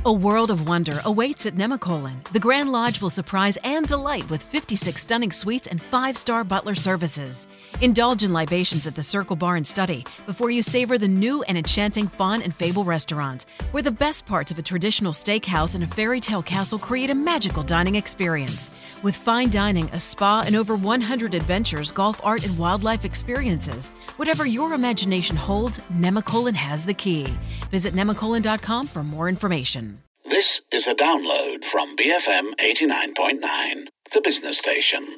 A world of wonder awaits at Nemacolin. The Grand Lodge will surprise and delight with 56 stunning suites and 5-star butler services. Indulge in libations at the Circle Bar and Study before you savor the new and enchanting Fawn and Fable restaurant, where the best parts of a traditional steakhouse and a fairy tale castle create a magical dining experience. With fine dining, a spa, and over 100 adventures, golf, art, and wildlife experiences. Whatever your imagination holds, Nemacolin has the key. Visit nemacolin.com for more information. This is a download from BFM 89.9, the business station.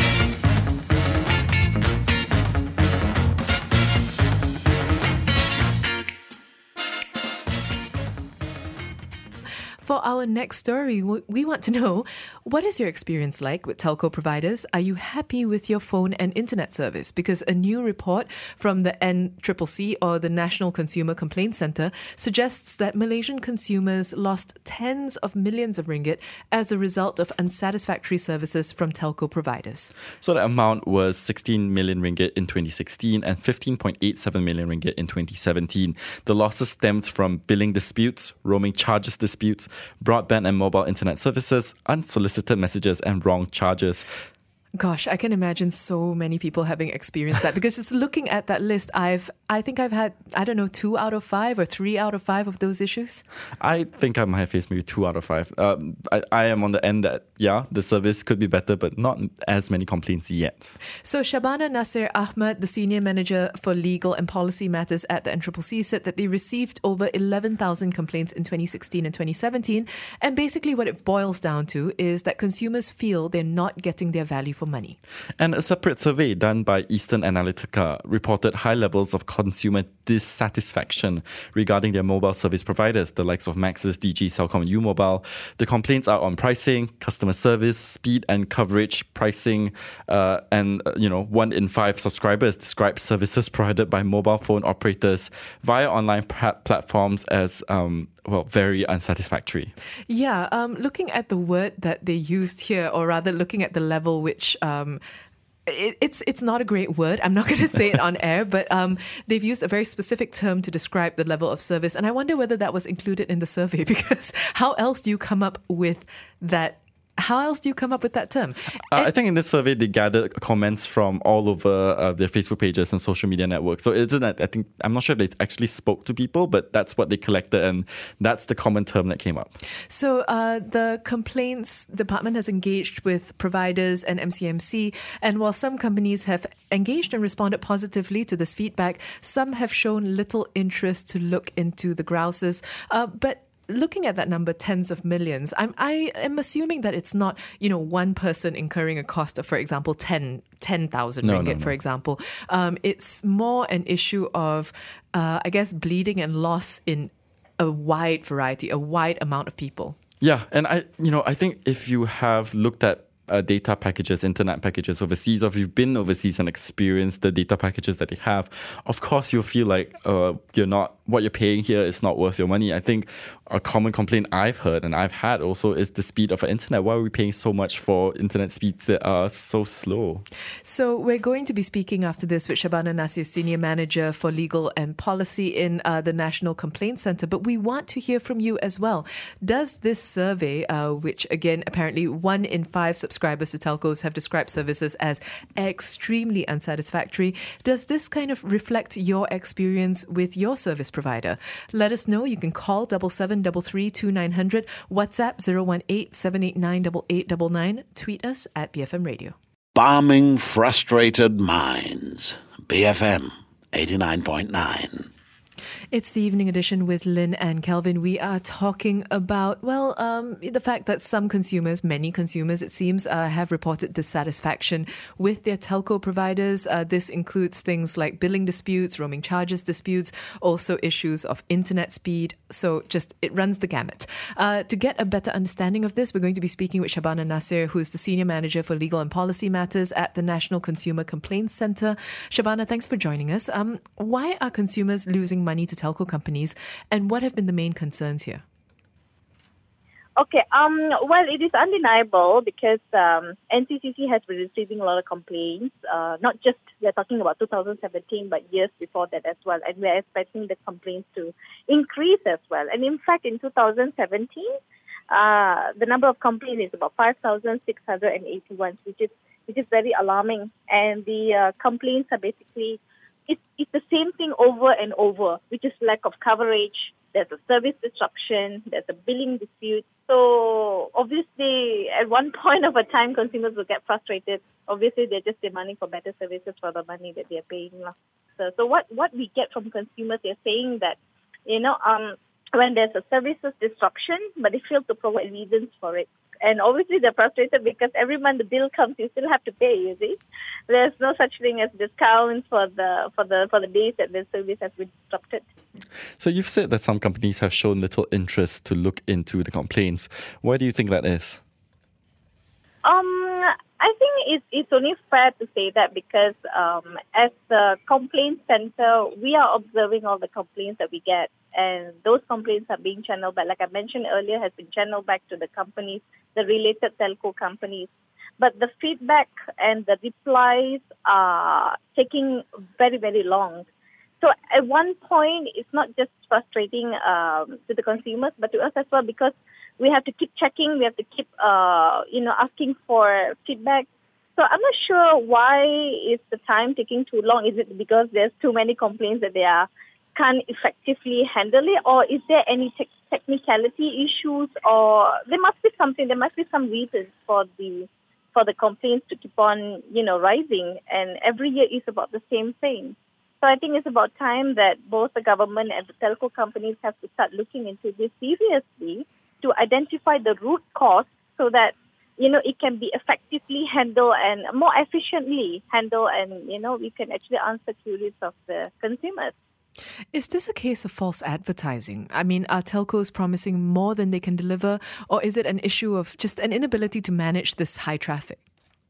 For our next story, we want to know, what is your experience like with telco providers? Are you happy with your phone and internet service? Because a new report from the NCCC, or the National Consumer Complaints Centre, suggests that Malaysian consumers lost tens of millions of ringgit as a result of unsatisfactory services from telco providers. So the amount was 16 million ringgit in 2016 and 15.87 million ringgit in 2017. The losses stemmed from billing disputes, roaming charges disputes, broadband and mobile internet services, unsolicited messages, and wrong charges. Gosh, I can imagine so many people having experienced that, because just looking at that list, I think I've had, 2 out of 5 or 3 out of 5 of those issues. I think I might have faced maybe 2 out of 5. I am on the end that, the service could be better, but not as many complaints yet. So Shabana Nasir Ahmad, the Senior Manager for Legal and Policy Matters at the NCCC, said that they received over 11,000 complaints in 2016 and 2017. And basically what it boils down to is that consumers feel they're not getting their value for money. And a separate survey done by Eastern Analytica reported high levels of consumer dissatisfaction regarding their mobile service providers, the likes of Maxis, Digi, Celcom, and U-Mobile. The complaints are on pricing, customer service, speed and coverage, pricing, and 1 in 5 subscribers describe services provided by mobile phone operators via online platforms as very unsatisfactory. Yeah, looking at the word that they used here, or rather looking at the level which it's not a great word. I'm not going to say it on air, but they've used a very specific term to describe the level of service. And I wonder whether that was included in the survey, because how else do you come up with that? How else do you come up with that term? I think in this survey, they gathered comments from all over their Facebook pages and social media networks. So isn't that, I'm not sure if they actually spoke to people, but that's what they collected, and that's the common term that came up. So the complaints department has engaged with providers and MCMC, and while some companies have engaged and responded positively to this feedback, some have shown little interest to look into the grouses. But looking at that number, tens of millions, I am assuming that it's not, one person incurring a cost of, for example, 10,000 ringgit, for example. It's more an issue of, bleeding and loss in a wide variety, a wide amount of people. Yeah, and I think if you have looked at data packages, internet packages overseas, or if you've been overseas and experienced the data packages that they have, of course you'll feel like what you're paying here is not worth your money. I think a common complaint I've heard and I've had also is the speed of our internet. Why are we paying so much for internet speeds that are so slow? So we're going to be speaking after this with Shabana Nasir, Senior Manager for Legal and Policy in the National Complaints Centre. But we want to hear from you as well. Does this survey, which again, apparently 1 in 5 subscribers to telcos have described services as extremely unsatisfactory, does this kind of reflect your experience with your service provider? Let us know. You can call 7733 WhatsApp 018-789-8899, tweet us at BFM Radio. Balming frustrated minds. BFM 89.9. It's the evening edition with Lynn and Kelvin. We are talking about, the fact that some consumers, many consumers it seems, have reported dissatisfaction with their telco providers. This includes things like billing disputes, roaming charges disputes, also issues of internet speed. So it runs the gamut. To get a better understanding of this, we're going to be speaking with Shabana Nasir, who is the Senior Manager for Legal and Policy Matters at the National Consumer Complaints Centre. Shabana, thanks for joining us. Why are consumers losing money to telco companies, and what have been the main concerns here? Okay. Well, it is undeniable because NCCC has been receiving a lot of complaints. Not just we're talking about 2017, but years before that as well. And we're expecting the complaints to increase as well. And in fact, in 2017, the number of complaints is about 5,681, which is very alarming. And the complaints are basically it's the same thing over and over, which is lack of coverage. There's a service disruption. There's a billing dispute. So obviously, at one point of a time, consumers will get frustrated. Obviously, they're just demanding for better services for the money that they're paying. So what we get from consumers, they're saying that, when there's a services disruption, but they fail to provide reasons for it. And obviously, they're frustrated because every month the bill comes, you still have to pay. You see, there's no such thing as discounts for the days that the service has been disrupted. So you've said that some companies have shown little interest to look into the complaints. Why do you think that is? I think it's only fair to say that because as the complaint center, we are observing all the complaints that we get. And those complaints are being channeled back, like I mentioned earlier, has been channeled back to the companies, the related telco companies. But the feedback and the replies are taking very, very long. So at one point, it's not just frustrating to the consumers, but to us as well, because we have to keep checking, we have to keep, asking for feedback. So I'm not sure why is the time taking too long. Is it because there's too many complaints that they can't effectively handle it, or is there any technicality issues, or there must be some reasons for the complaints to keep on, rising, and every year is about the same thing. So I think it's about time that both the government and the telco companies have to start looking into this seriously to identify the root cause so that, it can be effectively handled and more efficiently handled, and, we can actually answer queries of the consumers. Is this a case of false advertising? I mean, are telcos promising more than they can deliver, or is it an issue of just an inability to manage this high traffic?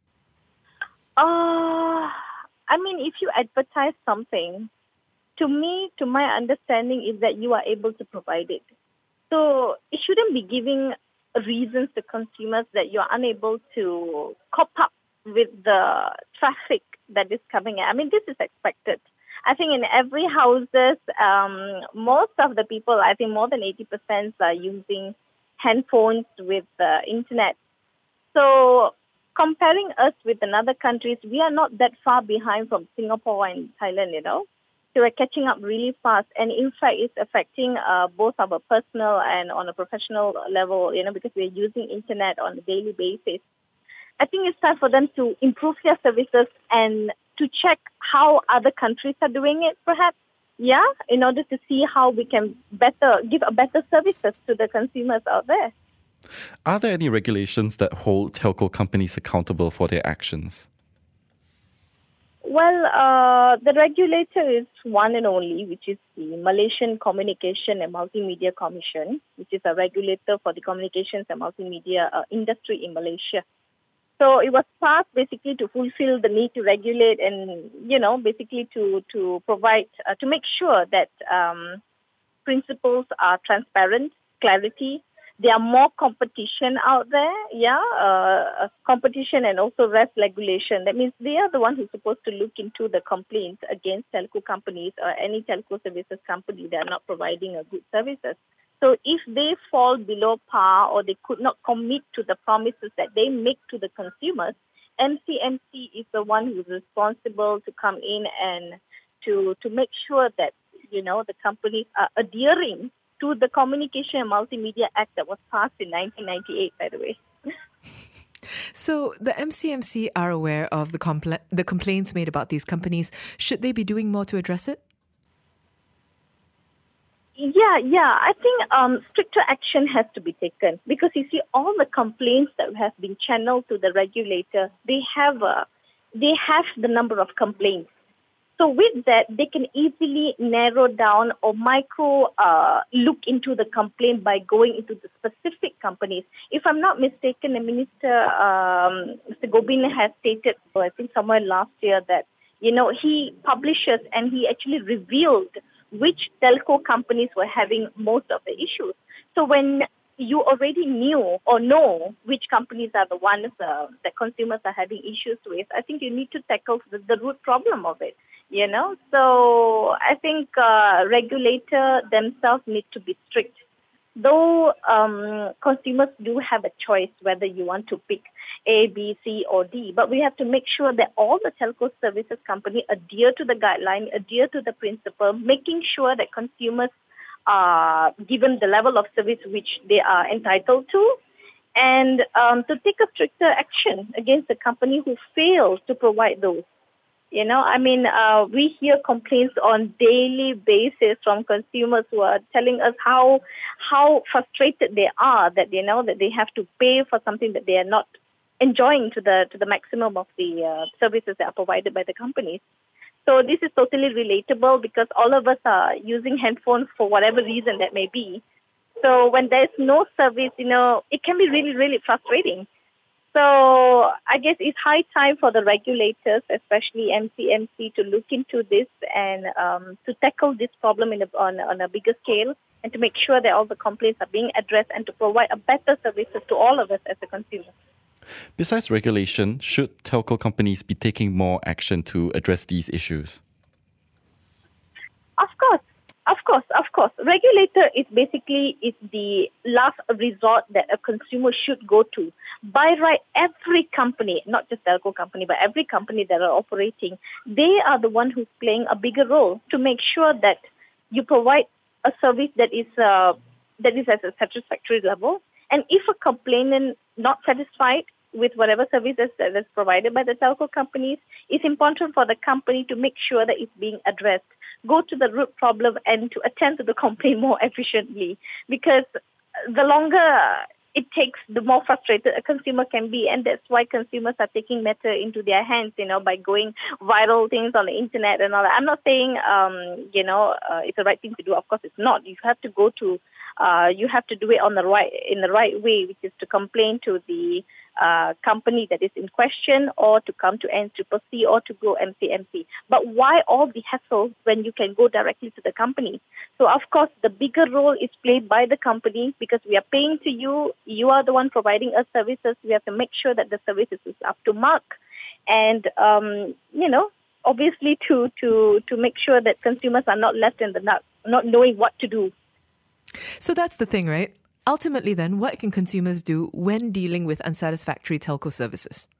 If you advertise something, to my understanding is that you are able to provide it. So it shouldn't be giving reasons to consumers that you're unable to cope up with the traffic that is coming in. This is expected. I think in every houses, most of the people, I think more than 80% are using handphones with the internet. So comparing us with another countries, we are not that far behind from Singapore and Thailand, So we're catching up really fast. And in fact, it's affecting both our personal and on a professional level, because we're using internet on a daily basis. I think it's time for them to improve their services and to check how other countries are doing it, perhaps, in order to see how we can give a better services to the consumers out there. Are there any regulations that hold telco companies accountable for their actions? Well, the regulator is one and only, which is the Malaysian Communication and Multimedia Commission, which is a regulator for the communications and multimedia industry in Malaysia. So it was passed basically to fulfill the need to regulate and, basically to provide, to make sure that principles are transparent, clarity. There are more competition out there, competition and also rest regulation. That means they are the ones who are supposed to look into the complaints against telco companies or any telco services company that are not providing a good services. So if they fall below par or they could not commit to the promises that they make to the consumers, MCMC is the one who is responsible to come in and to make sure that, the companies are adhering to the Communication and Multimedia Act that was passed in 1998, by the way. So the MCMC are aware of the complaints made about these companies. Should they be doing more to address it? Yeah. I think stricter action has to be taken because you see all the complaints that have been channeled to the regulator, they have the number of complaints. So with that, they can easily narrow down or look into the complaint by going into the specific companies. If I'm not mistaken, the Minister, Mr. Gobin, has stated, I think somewhere last year, that, he publishes and he actually revealed which telco companies were having most of the issues. So when you already knew or know which companies are the ones that consumers are having issues with, I think you need to tackle the root problem of it. So I think regulator themselves need to be strict. Though consumers do have a choice whether you want to pick A, B, C, or D, but we have to make sure that all the telco services company adhere to the guideline, adhere to the principle, making sure that consumers are given the level of service which they are entitled to, and to take a stricter action against the company who fails to provide those. We hear complaints on daily basis from consumers who are telling us how frustrated they are that that they have to pay for something that they are not enjoying to the maximum of the services that are provided by the companies. So this is totally relatable because all of us are using handphones for whatever reason that may be. So when there's no service, it can be really, really frustrating. So I guess it's high time for the regulators, especially MCMC, to look into this and to tackle this problem on a bigger scale and to make sure that all the complaints are being addressed and to provide a better services to all of us as a consumer. Besides regulation, should telco companies be taking more action to address these issues? Of course. Regulator is the last resort that a consumer should go to. By right, every company, not just telco company, but every company that are operating, they are the one who's playing a bigger role to make sure that you provide a service that is at a satisfactory level. And if a complainant not satisfied with whatever services that is provided by the telco companies, it's important for the company to make sure that it's being addressed. Go to the root problem and to attend to the complaint more efficiently, because the longer it takes, the more frustrated a consumer can be, and that's why consumers are taking matter into their hands, by going viral things on the internet and all that. I'm not saying, it's the right thing to do. Of course, it's not. You have to go to, you have to do it in the right way, which is to complain to the company that is in question, or to come to NCCC, or to go MCMC. But why all the hassle when you can go directly to the company? So, of course, the bigger role is played by the company because we are paying to you. You are the one providing us services. We have to make sure that the services is up to mark. And, obviously to make sure that consumers are not left in the dark, not knowing what to do. So that's the thing, right? Ultimately, then, what can consumers do when dealing with unsatisfactory telco services?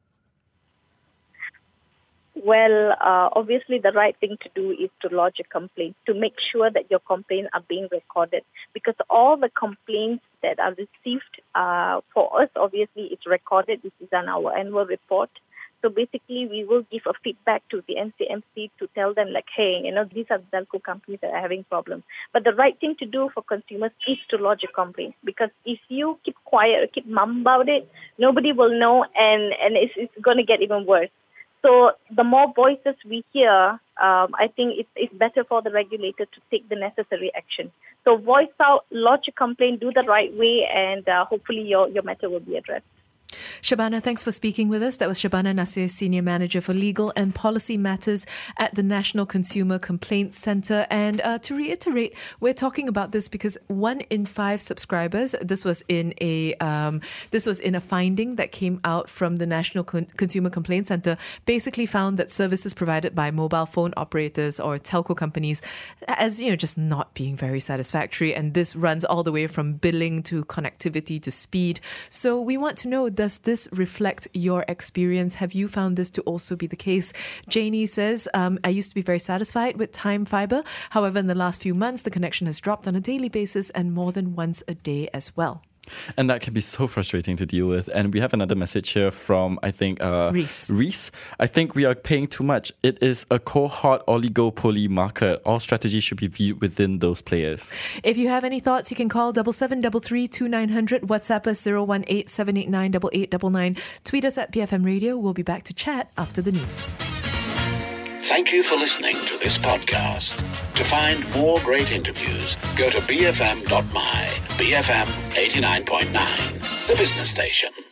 Well, obviously, the right thing to do is to lodge a complaint, to make sure that your complaints are being recorded, because all the complaints that are received for us, obviously, it's recorded. This is on our annual report. So basically, we will give a feedback to the NCMC to tell them, like, hey, these are the telco companies that are having problems. But the right thing to do for consumers is to lodge a complaint, because if you keep quiet or keep mum about it, nobody will know, and it's going to get even worse. So the more voices we hear, I think it's better for the regulator to take the necessary action. So voice out, lodge a complaint, do the right way, and hopefully your matter will be addressed. Shabana, thanks for speaking with us. That was Shabana Nasir, Senior Manager for Legal and Policy Matters at the National Consumer Complaints Centre. And to reiterate, we're talking about this because 1 in 5 subscribers, this was in a finding that came out from the National Consumer Complaints Centre, basically found that services provided by mobile phone operators or telco companies as, just not being very satisfactory. And this runs all the way from billing to connectivity to speed. So we want to know, does this reflect your experience? Have you found this to also be the case? Janie says, I used to be very satisfied with Time Fibre. However, in the last few months, the connection has dropped on a daily basis and more than once a day as well. And that can be so frustrating to deal with. And we have another message here from, I think, Reese. I think we are paying too much. It is a cohort oligopoly market. All strategies should be viewed within those players. If you have any thoughts, you can call 7733 2900, WhatsApp us 018 789 8899, tweet us at BFM Radio. We'll be back to chat after the news. Thank you for listening to this podcast. To find more great interviews, go to bfm.my, BFM 89.9, the business station.